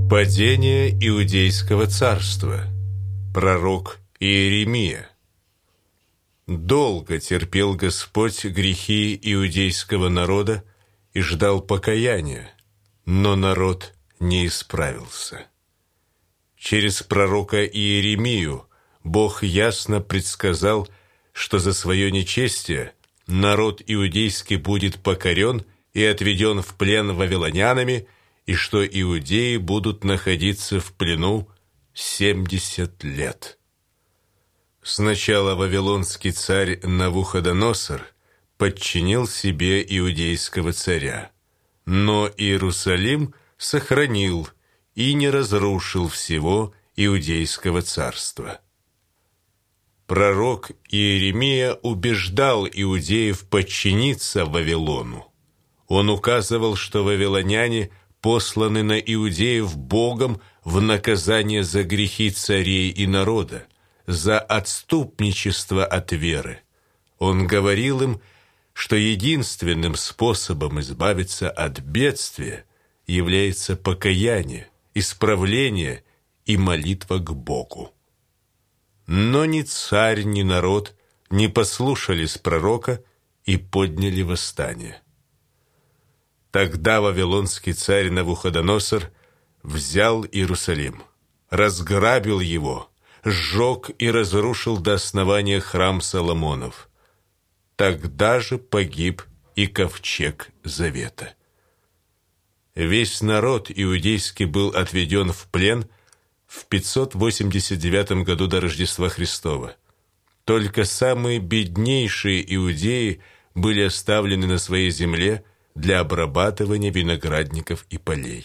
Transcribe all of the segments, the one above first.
Падение Иудейского царства. Пророк Иеремия. Долго терпел Господь грехи иудейского народа и ждал покаяния, но народ не исправился. Через пророка Иеремию Бог ясно предсказал, что за свое нечестие народ иудейский будет покорен и отведен в плен вавилонянами, и что иудеи будут находиться в плену 70 лет. Сначала вавилонский царь Навуходоносор подчинил себе иудейского царя, но Иерусалим сохранил и не разрушил всего иудейского царства. Пророк Иеремия убеждал иудеев подчиниться Вавилону. Он указывал, что вавилоняне посланы на иудеев Богом в наказание за грехи царей и народа, за отступничество от веры. Он говорил им, что единственным способом избавиться от бедствия является покаяние, исправление и молитва к Богу. Но ни царь, ни народ не послушались пророка и подняли восстание. Тогда вавилонский царь Навуходоносор взял Иерусалим, разграбил его, сжег и разрушил до основания храм Соломонов. Тогда же погиб и ковчег завета. Весь народ иудейский был отведен в плен в 589 году до Рождества Христова. Только самые беднейшие иудеи были оставлены на своей земле для обрабатывания виноградников и полей.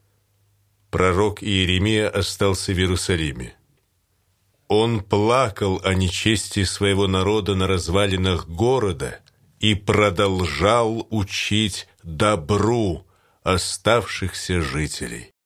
Пророк Иеремия остался в Иерусалиме. Он плакал о нечестии своего народа на развалинах города и продолжал учить добру оставшихся жителей.